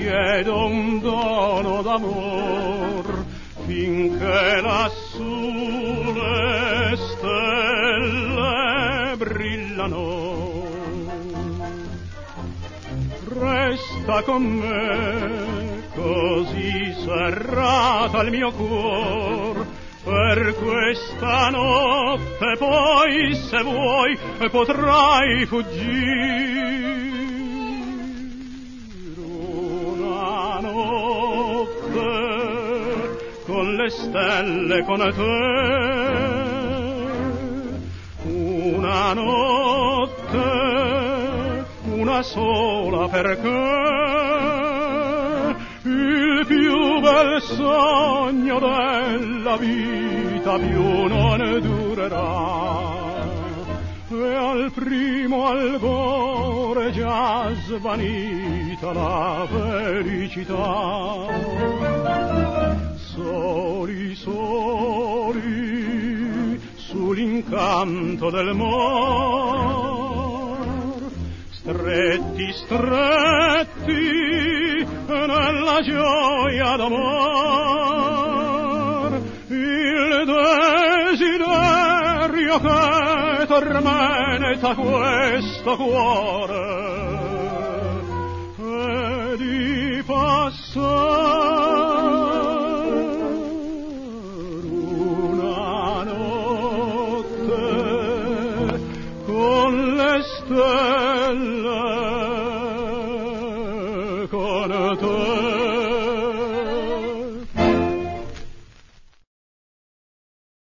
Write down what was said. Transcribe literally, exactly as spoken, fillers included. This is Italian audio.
chiedo un dono d'amor, finché lassù le stelle brillano. Resta con me, così serrata il mio cuor, per questa notte, poi se vuoi potrai fuggire. Una notte con le stelle, con te, una notte, una sola, perché il più bel sogno della vita più non durerà, e al primo albore già svanita la felicità. Soli, soli, sull'incanto del mar, stretti, stretti, nella gioia d'amor, il desiderio che tormenta questo cuore è di passare una notte con le stelle, con te.